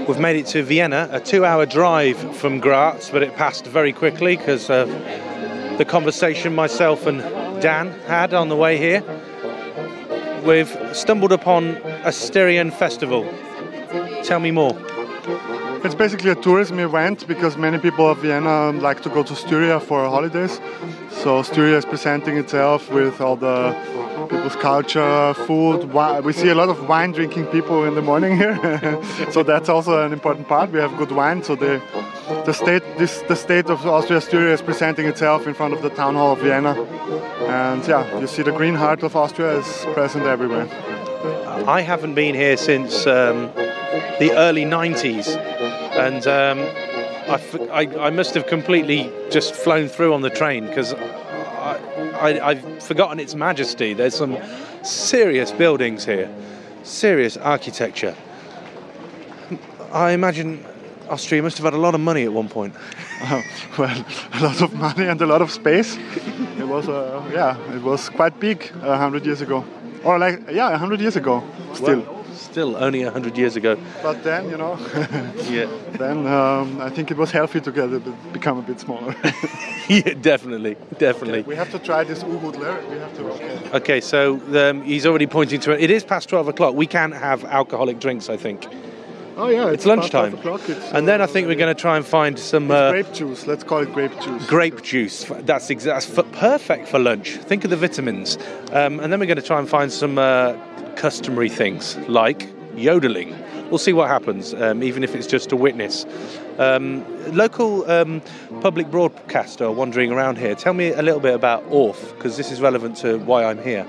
We've made it to Vienna, a 2-hour drive from Graz, but it passed very quickly because of the conversation myself and Dan had on the way here. We've stumbled upon a Styrian festival. Tell me more. It's basically a tourism event because many people of Vienna like to go to Styria for holidays. So Styria is presenting itself with all the people's culture, food. We see a lot of wine drinking people in the morning here. So that's also an important part. We have good wine. So the state of Austria, Styria, is presenting itself in front of the town hall of Vienna. And yeah, you see the green heart of Austria is present everywhere. I haven't been here since the early 90s, and I must have completely just flown through on the train because I've forgotten its majesty. There's some serious buildings here, serious architecture. I imagine Austria must have had a lot of money at one point. Well, a lot of money and a lot of space. It was quite big 100 years ago. Or 100 years ago, still. Well, still only 100 years ago. But then, yeah. Then I think it was healthy to become a bit smaller. Yeah, definitely. Okay, we have to try this Uhudler. We have to. Okay, so he's already pointing to it. It is past 12 o'clock. We can have alcoholic drinks, I think. Oh yeah, it's lunchtime. And then I think we're going to try and find some grape juice. Let's call it grape juice. Grape juice. That's perfect for lunch. Think of the vitamins. And then we're going to try and find some customary things like yodeling. We'll see what happens, even if it's just to witness. Local public broadcaster wandering around here. Tell me a little bit about ORF, because this is relevant to why I'm here.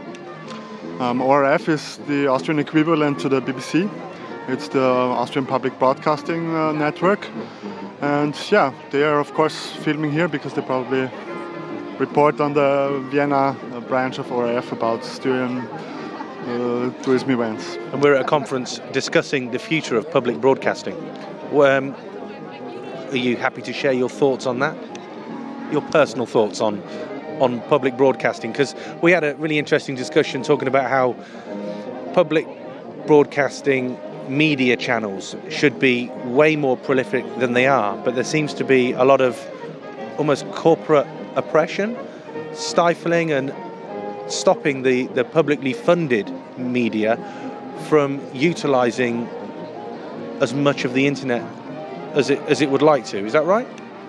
ORF is the Austrian equivalent to the BBC. It's the Austrian Public Broadcasting Network. And yeah, they are of course filming here because they probably report on the Vienna branch of ORF about Styrian tourism events. And we're at a conference discussing the future of public broadcasting. Are you happy to share your thoughts on that? Your personal thoughts on public broadcasting? Because we had a really interesting discussion talking about how public broadcasting media channels should be way more prolific than they are, but there seems to be a lot of almost corporate oppression, stifling and stopping the publicly funded media from utilising as much of the internet as it would like to. Is that right?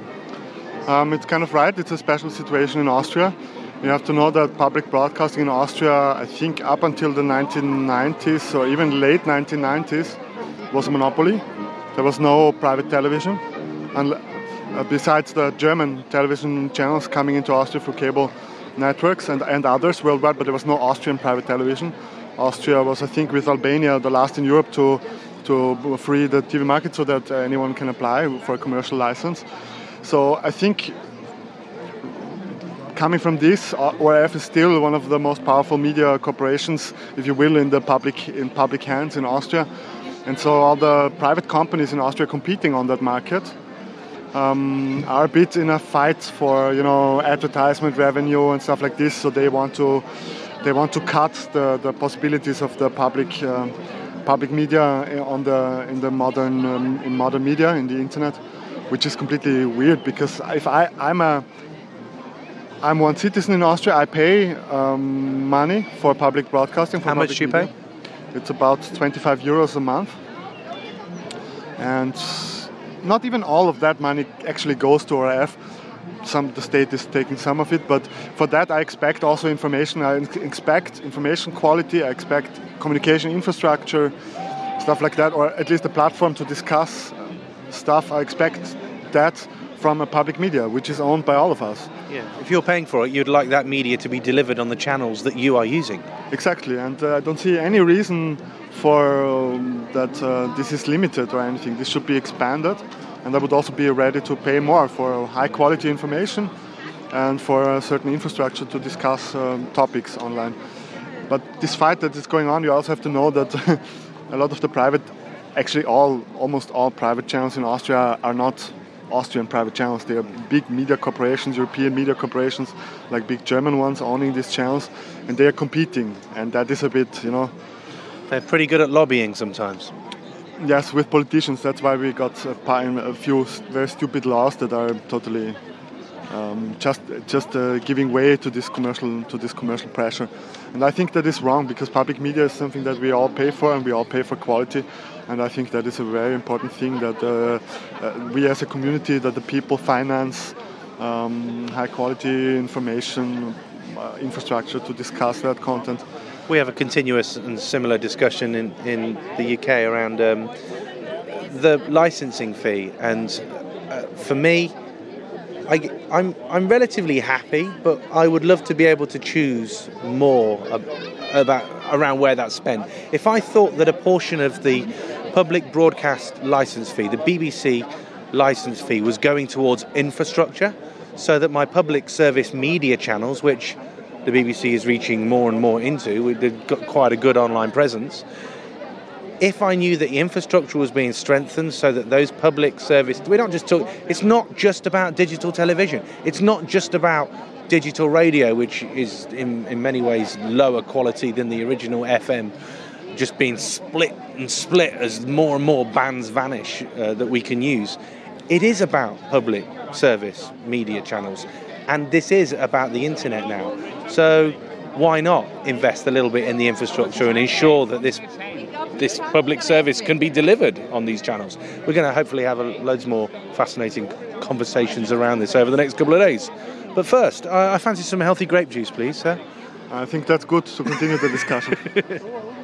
It's kind of right. It's a special situation in Austria. You have to know that public broadcasting in Austria, I think up until the 1990s or even late 1990s, was a monopoly. There was no private television. And besides the German television channels coming into Austria through cable networks and others worldwide, but there was no Austrian private television. Austria was, I think, with Albania, the last in Europe to free the TV market so that anyone can apply for a commercial license. So I think coming from this, ORF is still one of the most powerful media corporations, if you will, in public hands in Austria. And so all the private companies in Austria competing on that market are a bit in a fight for advertisement revenue and stuff like this. So they want to cut the possibilities of the public media in modern media, in the internet, which is completely weird because if I'm one citizen in Austria. I pay money for public broadcasting. How much do you pay? It's about 25 euros a month. And not even all of that money actually goes to ORF. The state is taking some of it, but for that I expect also information. I expect information quality. I expect communication infrastructure, stuff like that, or at least a platform to discuss stuff. I expect that from a public media, which is owned by all of us. Yeah. If you're paying for it, you'd like that media to be delivered on the channels that you are using. Exactly, and I don't see any reason for that this is limited or anything. This should be expanded, and I would also be ready to pay more for high-quality information and for a certain infrastructure to discuss topics online. But this fight that is going on, you also have to know that a lot of the private, actually almost all private channels in Austria are not Austrian private channels. They are big media corporations, European media corporations, like big German ones owning these channels, and they are competing, and that is a bit, They're pretty good at lobbying sometimes. yes, with politicians. That's why we got a few very stupid laws that are totally just giving way to this commercial pressure. And I think that is wrong, because public media is something that we all pay for, and we all pay for quality. And I think that is a very important thing, that we as a community, that the people finance high quality information infrastructure to discuss that content. We have a continuous and similar discussion in the UK around the licensing fee, and for me, I'm relatively happy, but I would love to be able to choose more around where that's spent. If I thought that a portion of the public broadcast license fee, the BBC license fee, was going towards infrastructure, so that my public service media channels, which the BBC is reaching more and more into, they've got quite a good online presence. If I knew that the infrastructure was being strengthened so that those public service, it's not just about digital television, it's not just about digital radio, which is in many ways lower quality than the original FM, just being split as more and more bands vanish that we can use. It is about public service media channels, and this is about the internet now. So why not invest a little bit in the infrastructure and ensure that this public service can be delivered on these channels? We're going to hopefully have loads more fascinating conversations around this over the next couple of days. But first, I fancy some healthy grape juice, please, sir. I think that's good to continue the discussion.